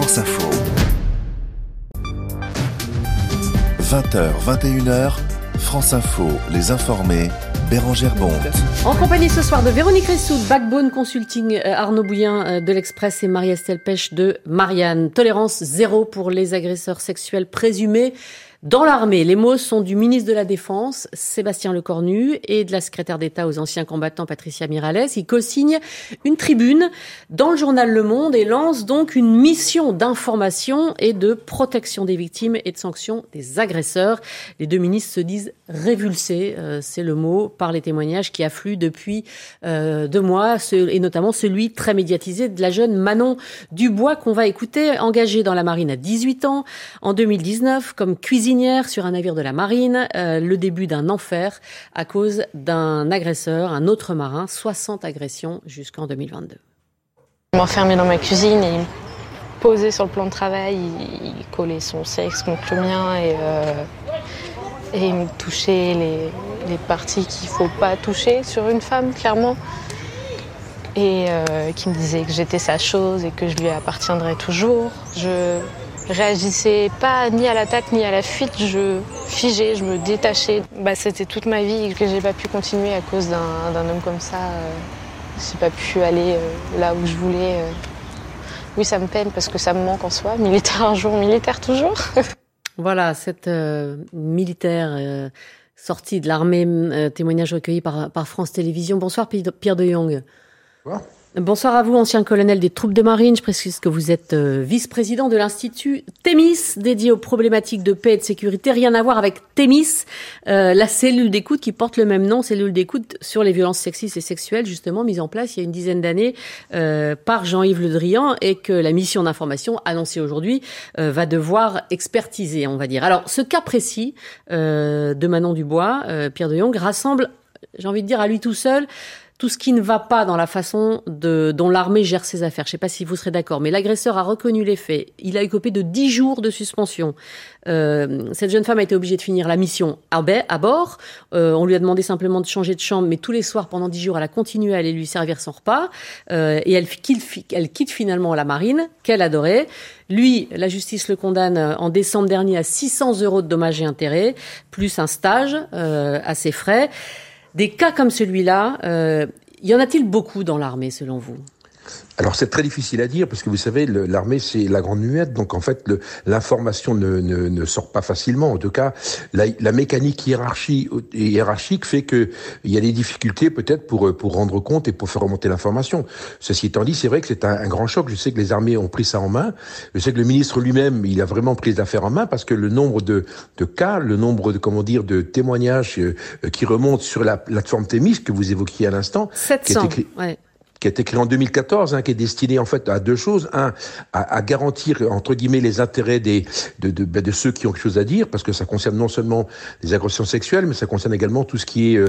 France Info. 20h, 21h, France Info, les informés, Bérangère Bond. En compagnie ce soir de Véronique Ressoud, Backbone Consulting, Arnaud Bouillin de l'Express et Marie-Estelle Pêche de Marianne. Tolérance zéro pour les agresseurs sexuels présumés dans l'armée. Les mots sont du ministre de la Défense, Sébastien Lecornu, et de la secrétaire d'État aux anciens combattants, Patricia Mirallès. Il co-signe une tribune dans le journal Le Monde et lance donc une mission d'information et de protection des victimes et de sanction des agresseurs. Les deux ministres se disent révulsés, c'est le mot, par les témoignages qui affluent depuis 2 mois, et notamment celui très médiatisé de la jeune Manon Dubois qu'on va écouter, engagée dans la marine à 18 ans, en 2019, comme cuisinière sur un navire de la marine, le début d'un enfer à cause d'un agresseur, un autre marin, 60 agressions jusqu'en 2022. Il m'enfermait dans ma cuisine et il me posait sur le plan de travail, il collait son sexe contre le mien et il me touchait les parties qu'il ne faut pas toucher sur une femme, clairement. Et qui me disait que j'étais sa chose et que je lui appartiendrais toujours. Je réagissais pas ni à l'attaque ni à la fuite, je figeais, je me détachais. C'était toute ma vie que j'ai pas pu continuer à cause d'un homme comme ça. J'ai pas pu aller là où je voulais. Oui, ça me peine parce que ça me manque en soi. Militaire un jour, militaire toujours. Voilà, cette militaire sortie de l'armée, témoignage recueilli par France Télévisions. Bonsoir Pierre de Jong. Bonsoir. Bonsoir à vous, ancien colonel des troupes de marine. Je précise que vous êtes vice-président de l'Institut Thémis, dédié aux problématiques de paix et de sécurité. Rien à voir avec Thémis, la cellule d'écoute qui porte le même nom, cellule d'écoute sur les violences sexistes et sexuelles, justement mise en place il y a une dizaine d'années par Jean-Yves Le Drian, et que la mission d'information annoncée aujourd'hui va devoir expertiser, on va dire. Alors, ce cas précis de Manon Dubois, Pierre de Jong, rassemble, j'ai envie de dire, à lui tout seul, tout ce qui ne va pas dans la façon dont l'armée gère ses affaires. Je ne sais pas si vous serez d'accord, mais l'agresseur a reconnu les faits. Il a écopé de 10 jours de suspension. Cette jeune femme a été obligée de finir la mission à bord. On lui a demandé simplement de changer de chambre, mais tous les soirs, pendant 10 jours, elle a continué à aller lui servir son repas. Et elle quitte finalement la marine, qu'elle adorait. Lui, la justice le condamne en décembre dernier à 600 € de dommages et intérêts, plus un stage à ses frais. Des cas comme celui-là, y en a-t-il beaucoup dans l'armée, selon vous ? Alors c'est très difficile à dire parce que vous savez, l'armée c'est la grande muette, donc en fait l'information ne sort pas facilement. En tout cas, la mécanique hiérarchique fait que il y a des difficultés peut-être pour rendre compte et pour faire remonter l'information. Ceci étant dit, c'est vrai que c'est un grand choc. Je sais que les armées ont pris ça en main. Je sais que le ministre lui-même, il a vraiment pris les affaires en main parce que le nombre de cas, le nombre de témoignages qui remontent sur la plateforme Thémis que vous évoquiez à l'instant, 700, qui a été créé en 2014, qui est destiné en fait à 2 choses. À garantir entre guillemets les intérêts de ceux qui ont quelque chose à dire, parce que ça concerne non seulement les agressions sexuelles, mais ça concerne également tout ce qui est,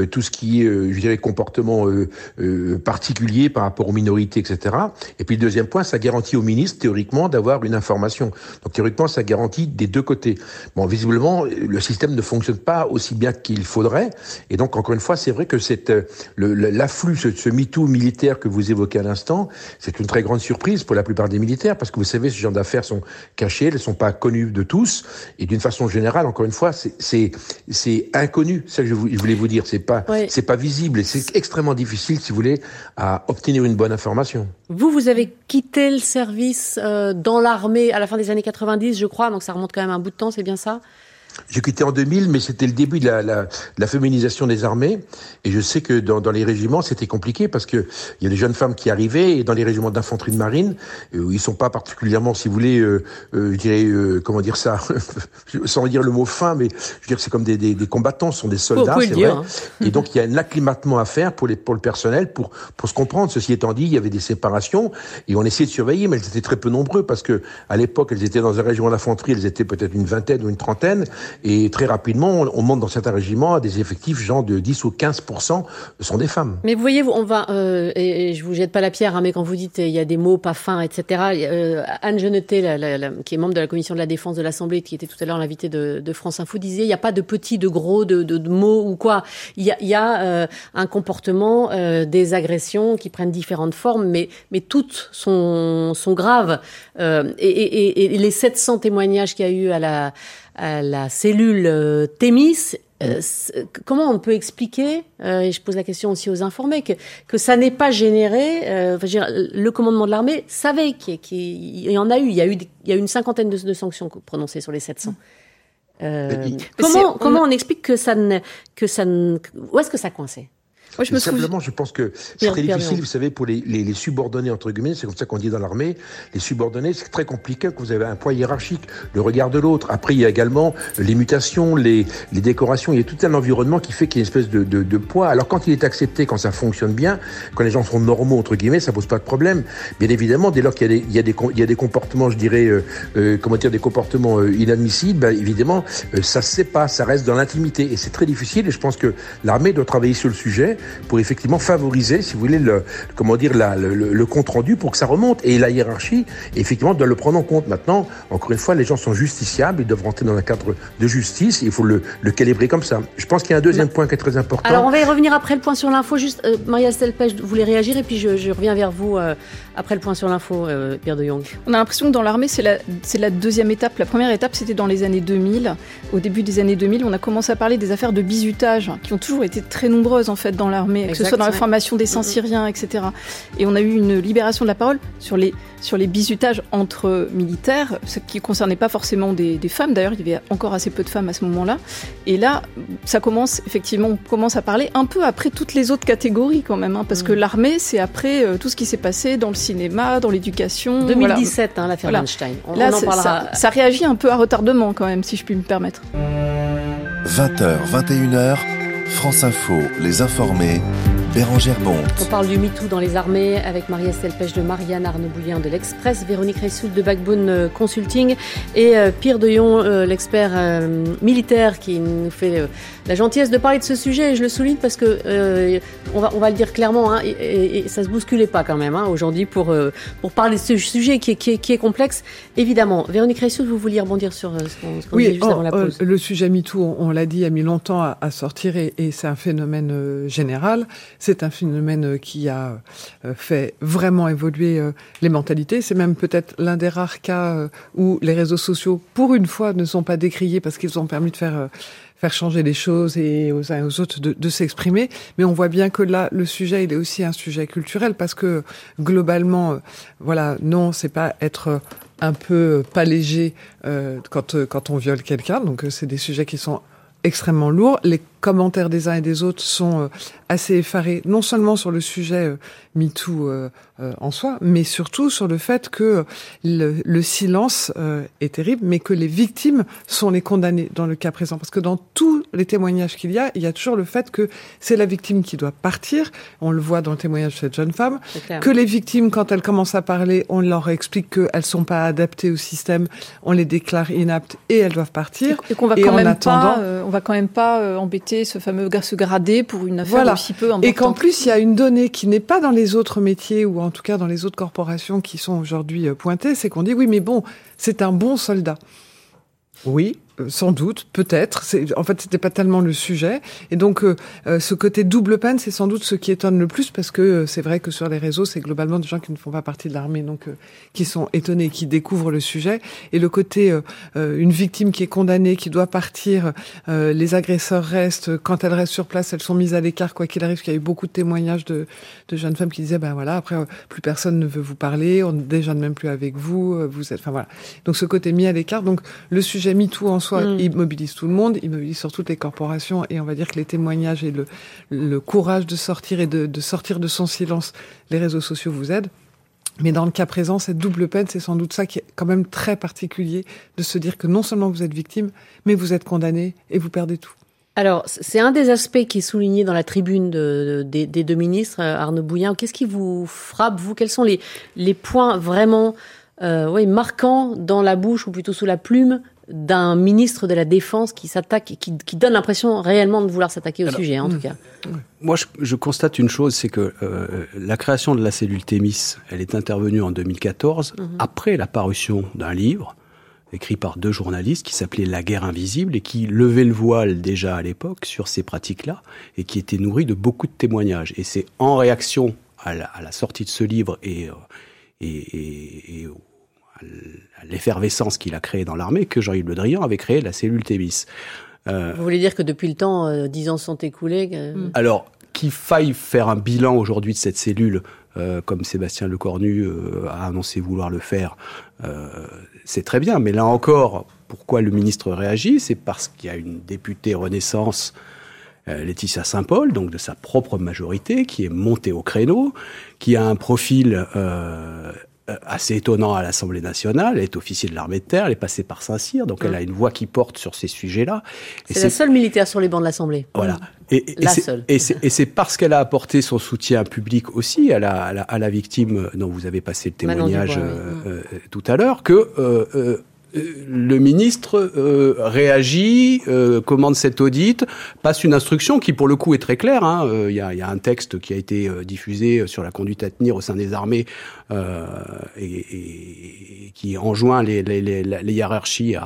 je dirais, comportement particulier par rapport aux minorités, etc. Et puis le deuxième point, ça garantit au ministre théoriquement d'avoir une information. Donc théoriquement, ça garantit des deux côtés. Bon, visiblement, le système ne fonctionne pas aussi bien qu'il faudrait, et donc encore une fois, c'est vrai que l'afflux, ce MeToo militaire que vous évoquez à l'instant, c'est une très grande surprise pour la plupart des militaires, parce que vous savez, ce genre d'affaires sont cachées, elles ne sont pas connues de tous, et d'une façon générale, encore une fois, c'est inconnu, c'est ça que je voulais vous dire, c'est pas visible, et c'est extrêmement difficile, si vous voulez, à obtenir une bonne information. Vous avez quitté le service dans l'armée à la fin des années 90, je crois, donc ça remonte quand même un bout de temps, c'est bien ça ? J'ai quitté en 2000, mais c'était le début de la féminisation des armées. Et je sais que dans les régiments, c'était compliqué parce que il y a des jeunes femmes qui arrivaient, et dans les régiments d'infanterie de marine, ils sont pas particulièrement, si vous voulez, je dirais, comment dire ça, sans dire le mot fin, mais je veux dire, c'est comme des combattants, ce sont des soldats, c'est vrai. Et donc, il y a un acclimatement à faire pour le personnel, pour se comprendre. Ceci étant dit, il y avait des séparations, et on essayait de surveiller, mais elles étaient très peu nombreux parce que, à l'époque, elles étaient dans un régiment d'infanterie, elles étaient peut-être une vingtaine ou une trentaine. Et très rapidement, on monte dans certains régiments à des effectifs genre de 10 ou 15% sont des femmes. Mais vous voyez, on va, et je vous jette pas la pierre, hein, mais quand vous dites il y a des mots pas fins, etc. Anne Genetet, qui est membre de la commission de la défense de l'Assemblée, qui était tout à l'heure l'invitée de France Info, disait il n'y a pas de petits, de gros, de mots ou quoi. Il y a un comportement, des agressions qui prennent différentes formes, mais toutes sont graves. Et les 700 témoignages qu'il y a eu à la cellule Thémis, comment on peut expliquer, et je pose la question aussi aux informés, que ça n'ait pas généré, le commandement de l'armée savait qu'il y en a eu, il y a eu une cinquantaine de sanctions prononcées sur les 700. Comment on explique que ça ne, où est-ce que ça coinçait? Moi, Simplement, je pense que c'est très difficile, vous savez, pour les subordonnés, entre guillemets, c'est comme ça qu'on dit dans l'armée, les subordonnés, c'est très compliqué quand vous avez un poids hiérarchique, le regard de l'autre. Après, il y a également les mutations, les décorations, il y a tout un environnement qui fait qu'il y a une espèce de poids. Alors, quand il est accepté, quand ça fonctionne bien, quand les gens sont normaux, entre guillemets, ça pose pas de problème. Bien évidemment, dès lors qu'il y a des comportements, je dirais, des comportements inadmissibles, ben, évidemment, ça se sait pas, ça reste dans l'intimité. Et c'est très difficile, et je pense que l'armée doit travailler sur le sujet pour effectivement favoriser, si vous voulez, le compte rendu pour que ça remonte. Et la hiérarchie, effectivement, doit le prendre en compte. Maintenant, encore une fois, les gens sont justiciables, ils doivent rentrer dans un cadre de justice, il faut le calibrer comme ça. Je pense qu'il y a un deuxième point qui est très important. Alors, on va y revenir après le point sur l'info. Juste, Maria-Estelle Pech voulait réagir, et puis je reviens vers vous après le point sur l'info, Pierre de Jong. On a l'impression que dans l'armée, c'est la deuxième étape. La première étape, c'était dans les années 2000. Au début des années 2000, on a commencé à parler des affaires de bizutage, qui ont toujours été très nombreuses, en fait, dans l'armée, que ce soit dans la formation des Saint-Syriens, etc. Et on a eu une libération de la parole sur les bizutages entre militaires, ce qui ne concernait pas forcément des femmes. D'ailleurs, il y avait encore assez peu de femmes à ce moment-là. Et là, ça commence, effectivement, on commence à parler un peu après toutes les autres catégories quand même, parce que l'armée, c'est après tout ce qui s'est passé dans le cinéma, dans l'éducation. 2017, voilà. L'affaire Weinstein. On en parlera. Ça réagit un peu à retardement quand même, si je puis me permettre. 20h, 21h, France Info, les informés, Bérangère Bonte. On parle du MeToo dans les armées avec Maria-Estelle Pech de Marianne, Arnaud Bouillin de l'Express, Véronique Reissoul de Backbone Consulting et Pierre de Jong, l'expert militaire qui nous fait la gentillesse de parler de ce sujet. Et je le souligne parce que on va le dire clairement, hein, et ça se bousculait pas quand même aujourd'hui pour parler de ce sujet qui est complexe. Évidemment, Véronique Reissoul, vous vouliez rebondir sur ce qu'on disait juste avant la pause. Le sujet MeToo, on l'a dit, a mis longtemps à sortir et c'est un phénomène général. C'est un phénomène qui a fait vraiment évoluer les mentalités. C'est même peut-être l'un des rares cas où les réseaux sociaux, pour une fois, ne sont pas décriés parce qu'ils ont permis de faire changer les choses et aux uns et aux autres de s'exprimer. Mais on voit bien que là, le sujet, il est aussi un sujet culturel parce que globalement, non, c'est pas être un peu pas léger quand on viole quelqu'un. Donc c'est des sujets qui sont extrêmement lourds. Les commentaires des uns et des autres sont assez effarés, non seulement sur le sujet MeToo en soi, mais surtout sur le fait que le silence est terrible, mais que les victimes sont les condamnées dans le cas présent. Parce que dans tous les témoignages qu'il y a toujours le fait que c'est la victime qui doit partir. On le voit dans le témoignage de cette jeune femme. Que les victimes, quand elles commencent à parler, on leur explique qu'elles sont pas adaptées au système, on les déclare inaptes et elles doivent partir. Et qu'on va quand même pas embêter ce gradé pour une affaire aussi peu importante. Et qu'en plus, il y a une donnée qui n'est pas dans les autres métiers ou en tout cas dans les autres corporations qui sont aujourd'hui pointées, c'est qu'on dit oui, mais bon, c'est un bon soldat. Oui, sans doute, peut-être. En fait, c'était pas tellement le sujet. Et donc, ce côté double peine, c'est sans doute ce qui étonne le plus parce que c'est vrai que sur les réseaux, c'est globalement des gens qui ne font pas partie de l'armée, donc qui sont étonnés, qui découvrent le sujet. Et le côté une victime qui est condamnée, qui doit partir, les agresseurs restent. Quand elles restent sur place, elles sont mises à l'écart, quoi qu'il arrive. Parce qu'il y a eu beaucoup de témoignages de jeunes femmes qui disaient, après, plus personne ne veut vous parler, on ne déjeune même plus avec vous, vous êtes, Donc, ce côté mis à l'écart. Donc, le sujet MeToo en soi, il mobilise tout le monde, il mobilise sur toutes les corporations et on va dire que les témoignages et le courage de sortir et de sortir de son silence, les réseaux sociaux vous aident. Mais dans le cas présent, cette double peine, c'est sans doute ça qui est quand même très particulier de se dire que non seulement vous êtes victime, mais vous êtes condamné et vous perdez tout. Alors, c'est un des aspects qui est souligné dans la tribune des deux ministres, Arnaud Bouillin. Qu'est-ce qui vous frappe, vous? Quels sont les points vraiment marquants dans la bouche ou plutôt sous la plume d'un ministre de la Défense qui s'attaque, qui donne l'impression réellement de vouloir s'attaquer au sujet, en tout cas. Moi, je constate une chose, c'est que la création de la cellule Thémis, elle est intervenue en 2014, après la parution d'un livre écrit par 2 journalistes qui s'appelait La guerre invisible et qui levait le voile déjà à l'époque sur ces pratiques-là et qui était nourri de beaucoup de témoignages. Et c'est en réaction à la sortie de ce livre et à l'effervescence qu'il a créée dans l'armée que Jean-Yves Le Drian avait créé la cellule Thémis. Vous voulez dire que depuis le temps, 10 ans sont écoulés Alors, qu'il faille faire un bilan aujourd'hui de cette cellule, comme Sébastien Lecornu a annoncé vouloir le faire, c'est très bien. Mais là encore, pourquoi le ministre réagit ? C'est parce qu'il y a une députée Renaissance, Laetitia Saint-Paul, donc de sa propre majorité, qui est montée au créneau, qui a un profil assez étonnant à l'Assemblée nationale. Elle est officier de l'armée de terre, elle est passée par Saint-Cyr, donc elle a une voix qui porte sur ces sujets-là. C'est la seule militaire sur les bancs de l'Assemblée. Voilà. Et c'est parce qu'elle a apporté son soutien public aussi à la victime dont vous avez passé le témoignage tout à l'heure, que le ministre réagit, commande cet audit, passe une instruction qui pour le coup est très claire. Il y a un texte qui a été diffusé sur la conduite à tenir au sein des armées et qui enjoint les hiérarchies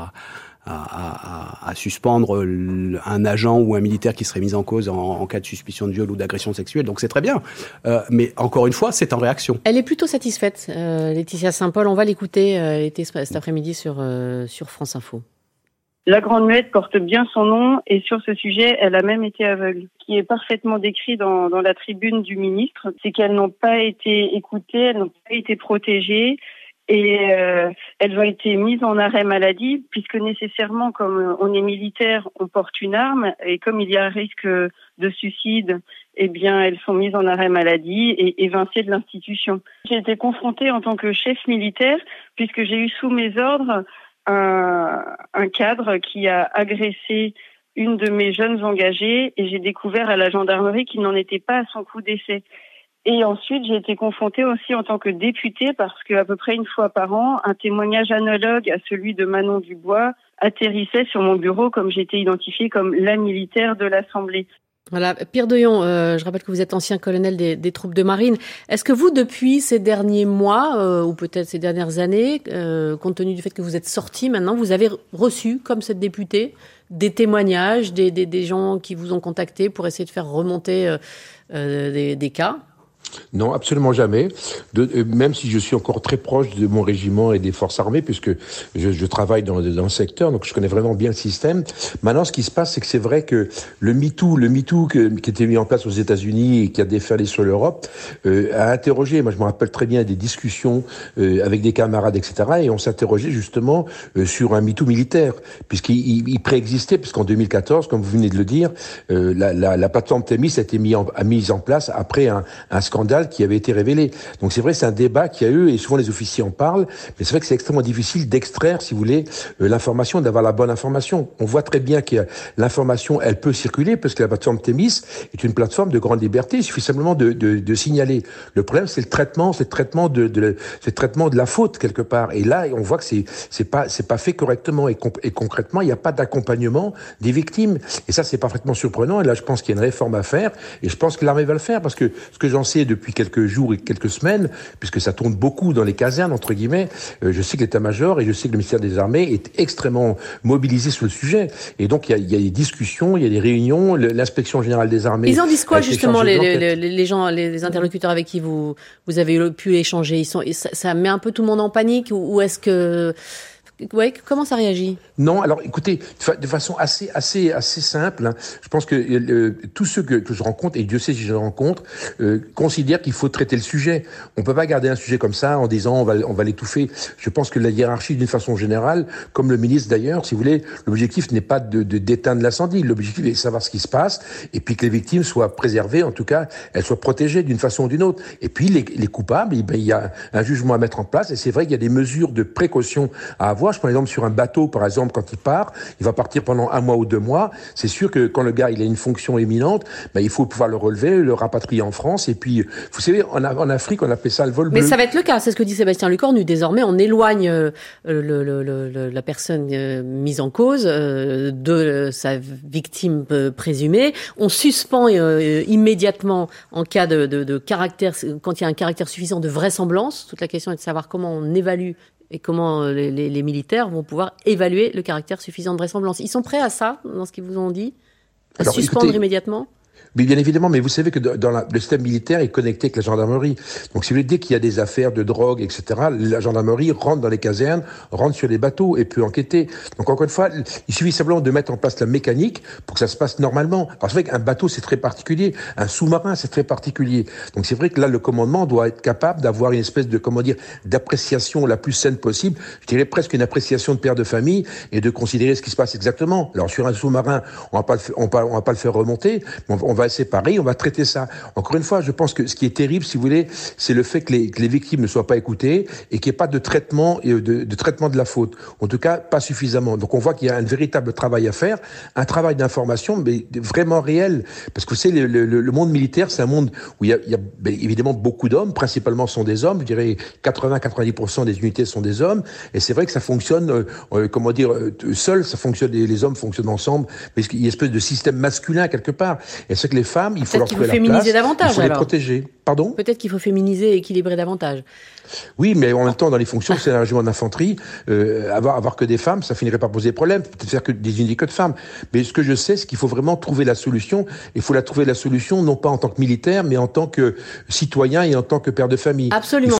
à suspendre un agent ou un militaire qui serait mis en cause en cas de suspicion de viol ou d'agression sexuelle. Donc c'est très bien. Mais encore une fois, c'est en réaction. Elle est plutôt satisfaite, Laetitia Saint-Paul. On va l'écouter. Elle était cet après-midi sur France Info. La Grande Muette porte bien son nom et sur ce sujet, elle a même été aveugle. Ce qui est parfaitement décrit dans la tribune du ministre, c'est qu'elles n'ont pas été écoutées, elles n'ont pas été protégées. Et elles ont été mises en arrêt maladie, puisque nécessairement, comme on est militaire, on porte une arme, et comme il y a un risque de suicide, eh bien, elles sont mises en arrêt maladie et évincées de l'institution. J'ai été confrontée en tant que chef militaire, puisque j'ai eu sous mes ordres un cadre qui a agressé une de mes jeunes engagées, et j'ai découvert à la gendarmerie qu'il n'en était pas à son coup d'essai. Et ensuite, j'ai été confrontée aussi en tant que députée parce qu'à peu près une fois par an, un témoignage analogue à celui de Manon Dubois atterrissait sur mon bureau comme j'étais identifiée comme la militaire de l'Assemblée. Voilà, Pierre Deuillon, je rappelle que vous êtes ancien colonel des troupes de marine. Est-ce que vous, depuis ces derniers mois, ou peut-être ces dernières années, compte tenu du fait que vous êtes sorti maintenant, vous avez reçu, comme cette députée, des témoignages, des gens qui vous ont contacté pour essayer de faire remonter des cas ? Non, absolument jamais. Même si je suis encore très proche de mon régiment et des forces armées, puisque je travaille dans le secteur, donc je connais vraiment bien le système. Maintenant, ce qui se passe, c'est que c'est vrai que le MeToo qui était mis en place aux États-Unis et qui a déferlé sur l'Europe, a interrogé. Moi, je me rappelle très bien des discussions avec des camarades, etc. Et on s'interrogeait justement sur un MeToo militaire, puisqu'il préexistait, puisqu'en 2014, comme vous venez de le dire, la plateforme Thémis a été mise en place après un scandale qui avait été révélé. Donc c'est vrai, c'est un débat qu'il y a eu et souvent les officiers en parlent, mais c'est vrai que c'est extrêmement difficile d'extraire, si vous voulez, l'information, d'avoir la bonne information. On voit très bien que l'information, elle peut circuler parce que la plateforme Thémis est une plateforme de grande liberté. Il suffit simplement de signaler. Le problème, c'est le traitement de la faute quelque part. Et là, on voit que c'est pas fait correctement et concrètement, il n'y a pas d'accompagnement des victimes. Et ça, c'est parfaitement surprenant. Et là, je pense qu'il y a une réforme à faire. Et je pense que l'armée va le faire parce que ce que j'en sais depuis quelques jours et quelques semaines, puisque ça tourne beaucoup dans les casernes, entre guillemets, je sais que l'état-major et je sais que le ministère des Armées est extrêmement mobilisé sur le sujet. Et donc, il y a des discussions, il y a des réunions, l'inspection générale des armées... Ils en disent quoi, justement, les gens, les interlocuteurs avec qui vous avez pu échanger? Ça met un peu tout le monde en panique ou est-ce que... Ouais, comment ça réagit? Non, alors écoutez, de façon assez simple, hein, je pense que tous ceux que je rencontre, et Dieu sait si je les rencontre, considèrent qu'il faut traiter le sujet. On peut pas garder un sujet comme ça en disant on va l'étouffer. Je pense que la hiérarchie, d'une façon générale, comme le ministre d'ailleurs, si vous voulez, l'objectif n'est pas d'éteindre l'incendie. L'objectif est de savoir ce qui se passe et puis que les victimes soient préservées, en tout cas, elles soient protégées d'une façon ou d'une autre. Et puis les coupables, il y a un jugement à mettre en place et c'est vrai qu'il y a des mesures de précaution à avoir. moi, je prends l'exemple sur un bateau, par exemple, quand il va partir pendant 1 mois ou 2 mois. C'est sûr que quand le gars, il a une fonction éminente, il faut pouvoir le relever, le rapatrier en France. Et puis, vous savez, en Afrique, on appelle ça le vol bleu. Mais ça va être le cas, c'est ce que dit Sébastien Lecornu. Désormais, on éloigne la personne mise en cause de sa victime présumée. On suspend immédiatement en cas de caractère, quand il y a un caractère suffisant de vraisemblance. Toute la question est de savoir comment on évalue et comment les militaires vont pouvoir évaluer le caractère suffisant de vraisemblance. Ils sont prêts à ça, dans ce qu'ils vous ont dit? À suspendre immédiatement? Mais bien évidemment, mais vous savez que le système militaire est connecté avec la gendarmerie. Donc, si vous voulez, dès qu'il y a des affaires de drogue, etc., la gendarmerie rentre dans les casernes, rentre sur les bateaux et peut enquêter. Donc, encore une fois, il suffit simplement de mettre en place la mécanique pour que ça se passe normalement. Alors, c'est vrai qu'un bateau, c'est très particulier. Un sous-marin, c'est très particulier. Donc, c'est vrai que là, le commandement doit être capable d'avoir une espèce de, d'appréciation la plus saine possible. Je dirais presque une appréciation de père de famille et de considérer ce qui se passe exactement. Alors, sur un sous-marin, on va pas le faire remonter, mais on va séparer, on va traiter ça. Encore une fois, je pense que ce qui est terrible, si vous voulez, c'est le fait que les victimes ne soient pas écoutées et qu'il n'y ait pas de traitement de traitement de la faute. En tout cas, pas suffisamment. Donc, on voit qu'il y a un véritable travail à faire, un travail d'information, mais vraiment réel. Parce que vous savez, le monde militaire, c'est un monde où il y a évidemment beaucoup d'hommes, principalement sont des hommes. Je dirais 80-90% des unités sont des hommes. Et c'est vrai que ça fonctionne, seul, ça fonctionne, les hommes fonctionnent ensemble, mais il y a une espèce de système masculin quelque part. Et c'est que les femmes, il faut leur trouver la place, il faut les protéger. Pardon ? Peut-être qu'il faut féminiser et équilibrer davantage. Oui, mais en même temps, dans les fonctions, c'est un régiment d'infanterie, avoir que des femmes, ça finirait par poser problème, peut-être faire que des unités que de femmes. Mais ce que je sais, c'est qu'il faut vraiment trouver la solution. Il faut la trouver la solution, non pas en tant que militaire, mais en tant que citoyen et en tant que père de famille. Absolument.